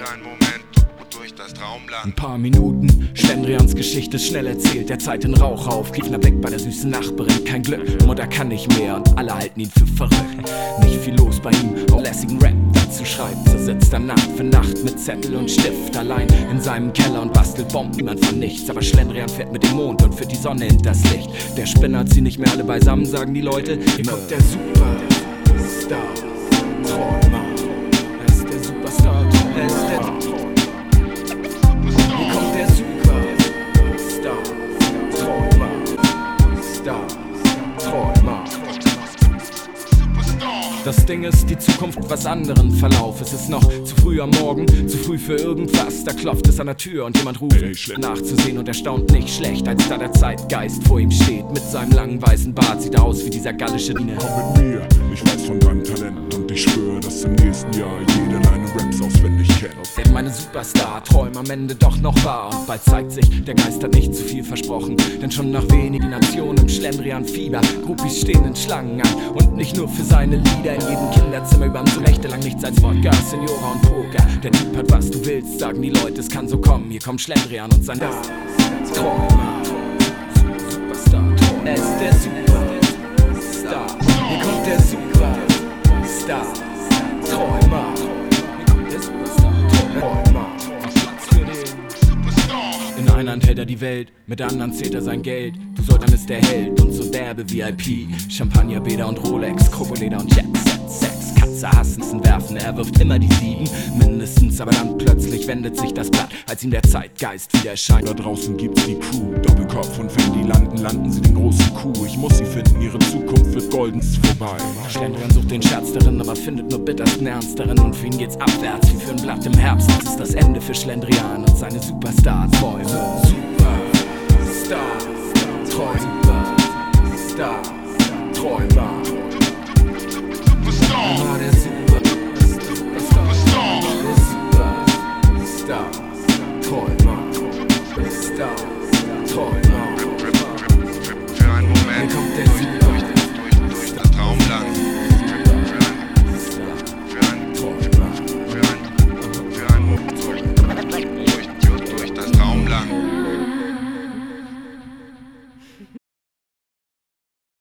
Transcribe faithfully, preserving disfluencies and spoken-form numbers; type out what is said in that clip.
Für einen Moment durch das Traumland. Ein paar Minuten, Schlendrians Geschichte schnell erzählt. Der Zeit den Rauch auf, Kiefner weg bei der süßen Nachbarin. Kein Glück, Mutter kann nicht mehr und alle halten ihn für verrückt. Nicht viel los bei ihm, auch lässigen Rap dazu schreibt. So sitzt er Nacht für Nacht mit Zettel und Stift allein in seinem Keller und bastelt Bomben, niemand von nichts. Aber Schlendrian fährt mit dem Mond und führt die Sonne hinters Licht. Der Spinner hat sie nicht mehr alle beisammen, sagen die Leute. Hier kommt der Superstar, Träumer. Er ist der Superstar, er ist der Hier kommt der Superstar, Träumer, Star, Träumer. Das Ding ist, die Zukunft was anderen Verlauf. Es ist noch zu früh am Morgen, zu früh für irgendwas. Da klopft es an der Tür und jemand ruft, hey, nachzusehen und erstaunt nicht schlecht, als da der Zeitgeist vor ihm steht. Mit seinem langen weißen Bart sieht er aus wie dieser gallische Diener. Komm mit mir, ich weiß von deinem Talent und ich schwöre, dass im nächsten Jahr jeder deine Raps auswendig kennt. Denn meine Superstar-Träume am Ende doch noch wahr. Und bald zeigt sich, der Geist hat nicht zu viel versprochen. Denn schon nach wenigen Nationen im Schlendrian-Fieber Groupies stehen in Schlangen an. Und nicht nur für seine Lieder, in jedem Kinderzimmer überm so nächtelang nichts als Wodka, Senora und Poker. Der Typ hat was du willst, sagen die Leute, es kann so kommen. Hier kommt Schlendrian und sein Träumer. Superstar, er ist der Superstar. Hier kommt der Superstar, Träumer. In einer Hand hält er die Welt, mit der anderen zählt er sein Geld. Du sollst, dann ist der Held und so derbe V I P. Champagner, Bäder und Rolex, Krokoleder und Jet Set, Sex. Katze hassen, werfen, er wirft immer die sieben. Mindestens, aber dann plötzlich wendet sich das Blatt, als ihm der Zeitgeist wieder erscheint. Da draußen gibt's die Crew, Doppelkopf und wenn die landen, landen sie den großen Kuh. Ich muss sie finden, ihre Zukunft wird goldens vorbei. Schlendrian sucht den Scherz darin, aber findet nur bittersten Ernst darin. Und für ihn geht's abwärts, wie für ein Blatt im Herbst. Das ist das Ende für Schlendrian und seine Superstar-Träume. Superstar, Träumer, Star, Träumer. Er war der Superstar, Superstar, Träumer, Star, Träumer. Für einen Moment. Hier kommt der Superstar.